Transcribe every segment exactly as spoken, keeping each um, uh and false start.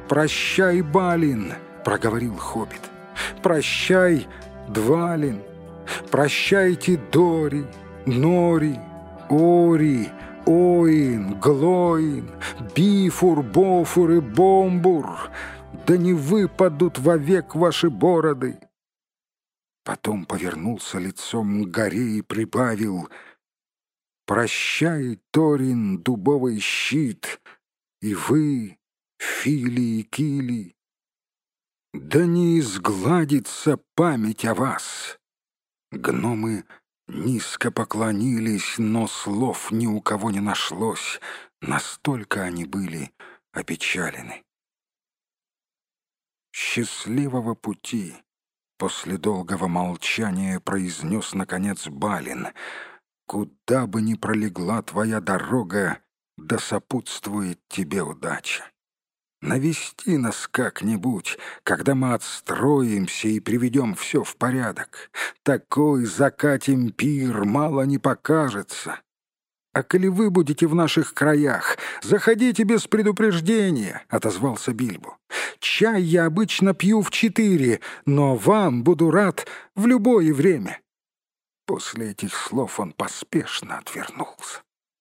«Прощай, Балин!» — проговорил хоббит. «Прощай, Двалин! Прощайте, Дори, Нори, Ори, Оин, Глоин, Бифур, Бофур и Бомбур! Да не выпадут вовек ваши бороды!» Потом повернулся лицом к горе и прибавил: «Прощай, Торин, дубовый щит, и вы, Фили и Кили! Да не изгладится память о вас!» Гномы низко поклонились, но слов ни у кого не нашлось, настолько они были опечалены. «Счастливого пути!» — после долгого молчания произнес, наконец, Балин. «Куда бы ни пролегла твоя дорога, да сопутствует тебе удача. Навести нас как-нибудь, когда мы отстроимся и приведем все в порядок. Такой закатим пир, мало не покажется. А коли вы будете в наших краях, заходите без предупреждения», — отозвался Бильбо. «Чай я обычно пью в четыре, но вам буду рад в любое время». После этих слов он поспешно отвернулся.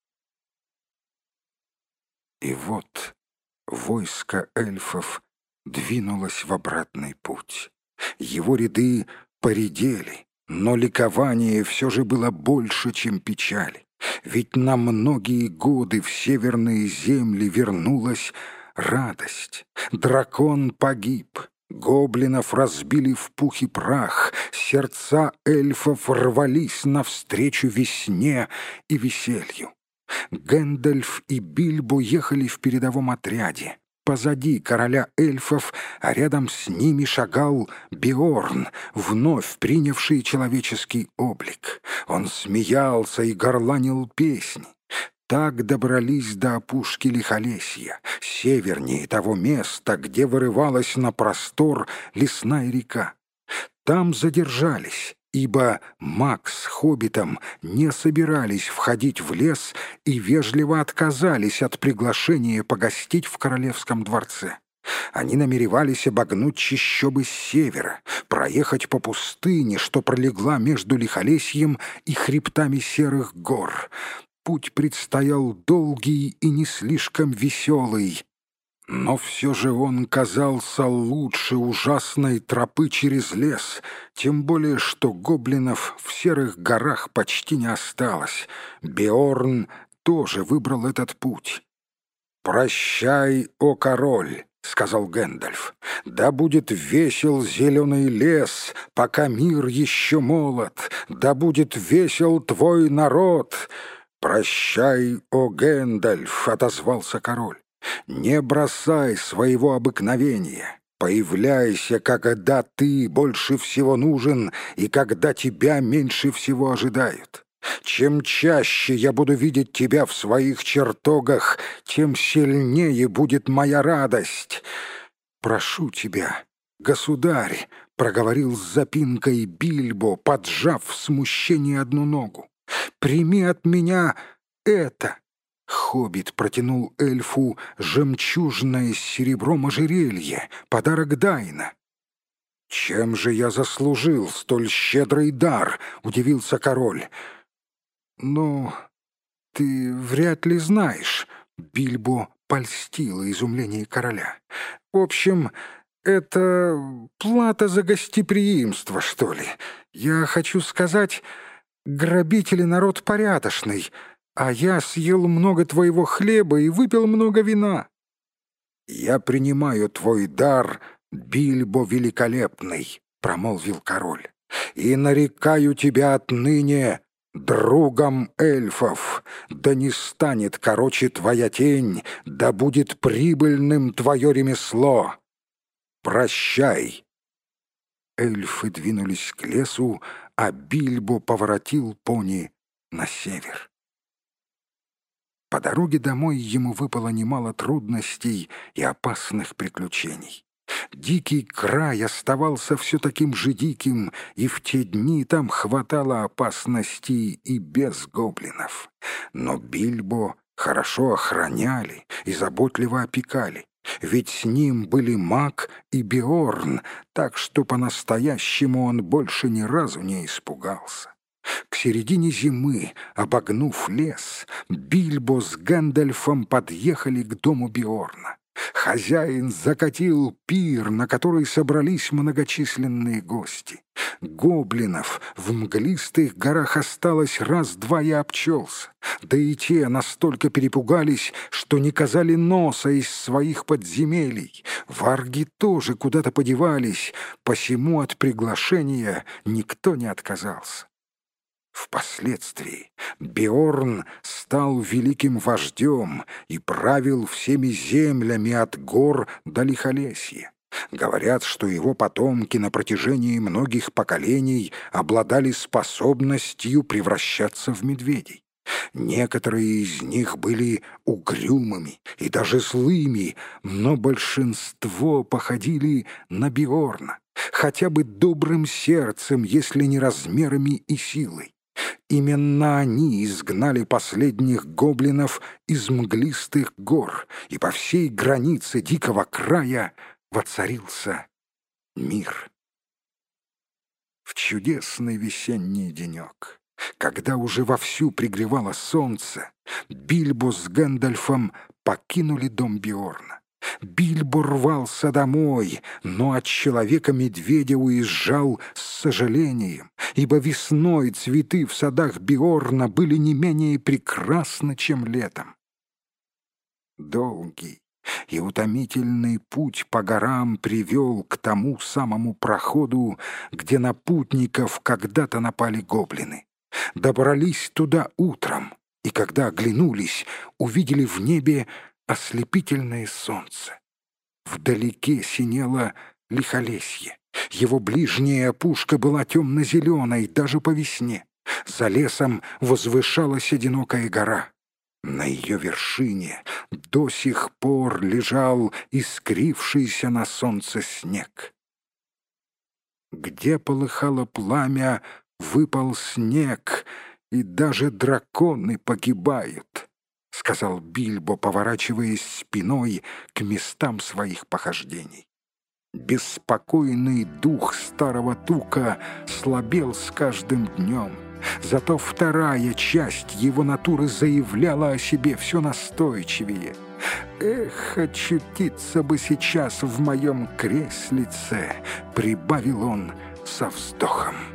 И вот войско эльфов двинулось в обратный путь. Его ряды поредели, но ликование все же было больше, чем печали. Ведь на многие годы в северные земли вернулась радость. Дракон погиб, гоблинов разбили в пух и прах, сердца эльфов рвались навстречу весне и веселью. Гэндальф и Бильбо ехали в передовом отряде. Позади короля эльфов, а рядом с ними шагал Беорн, вновь принявший человеческий облик. Он смеялся и горланил песни. Так добрались до опушки Лихолесья, севернее того места, где вырывалась на простор лесная река. Там задержались, ибо маг с хоббитом не собирались входить в лес и вежливо отказались от приглашения погостить в королевском дворце. Они намеревались обогнуть чащобы с севера, проехать по пустыне, что пролегла между Лихолесьем и хребтами серых гор. Путь предстоял долгий и не слишком веселый, но все же он казался лучше ужасной тропы через лес, тем более что гоблинов в серых горах почти не осталось. Беорн тоже выбрал этот путь. «Прощай, о король!» — сказал Гэндальф. «Да будет весел зеленый лес, пока мир еще молод, да будет весел твой народ!» «Прощай, о Гэндальф!» — отозвался король. «Не бросай своего обыкновения. Появляйся, когда ты больше всего нужен и когда тебя меньше всего ожидают. Чем чаще я буду видеть тебя в своих чертогах, тем сильнее будет моя радость. Прошу тебя, государь», — проговорил с запинкой Бильбо, поджав в смущении одну ногу, — «прими от меня это». Хоббит протянул эльфу жемчужное с серебром ожерелье, подарок Дайна. «Чем же я заслужил столь щедрый дар?» — удивился король. «Ну, ты вряд ли знаешь», — Бильбо польстило изумление короля. «В общем, это плата за гостеприимство, что ли. Я хочу сказать, грабители народ порядочный, а я съел много твоего хлеба и выпил много вина». «Я принимаю твой дар, Бильбо Великолепный», — промолвил король, «и нарекаю тебя отныне другом эльфов. Да не станет короче твоя тень, да будет прибыльным твое ремесло. Прощай». Эльфы двинулись к лесу, а Бильбо поворотил пони на север. По дороге домой ему выпало немало трудностей и опасных приключений. Дикий край оставался все таким же диким, и в те дни там хватало опасностей и без гоблинов. Но Бильбо хорошо охраняли и заботливо опекали. ведь с ним были Маг и Беорн, так что по-настоящему он больше ни разу не испугался. К середине зимы, обогнув лес, Бильбо с Гэндальфом подъехали к дому Беорна. Хозяин закатил пир, на который собрались многочисленные гости. Гоблинов в мглистых горах осталось раз-два и обчелся. Да и те настолько перепугались, что не казали носа из своих подземелий. Варги тоже куда-то подевались, посему от приглашения никто не отказался. Впоследствии Беорн стал великим вождем и правил всеми землями от гор до Лихолесья. Говорят, что его потомки на протяжении многих поколений обладали способностью превращаться в медведей. Некоторые из них были угрюмыми и даже злыми, но большинство походили на Беорна, хотя бы добрым сердцем, если не размерами и силой. Именно они изгнали последних гоблинов из мглистых гор, и по всей границе дикого края воцарился мир. В чудесный весенний денек, когда уже вовсю пригревало солнце, Бильбо с Гэндальфом покинули дом Беорна. Бильбо рвался домой, но от человека-медведя уезжал с сожалением, ибо весной цветы в садах Беорна были не менее прекрасны, чем летом. Долгий и утомительный путь по горам привел к тому самому проходу, где на путников когда-то напали гоблины. Добрались туда утром, и когда оглянулись, увидели в небе ослепительное солнце. Вдалеке синело Лихолесье. Его ближняя опушка была темно-зеленой даже по весне. За лесом возвышалась одинокая гора. На ее вершине до сих пор лежал искрившийся на солнце снег. Где полыхало пламя, выпал снег, и даже драконы погибают, — сказал Бильбо, поворачиваясь спиной к местам своих похождений. Беспокойный дух старого тука слабел с каждым днем, зато вторая часть его натуры заявляла о себе все настойчивее. «Эх, очутиться бы сейчас в моем креслице!» — прибавил он со вздохом.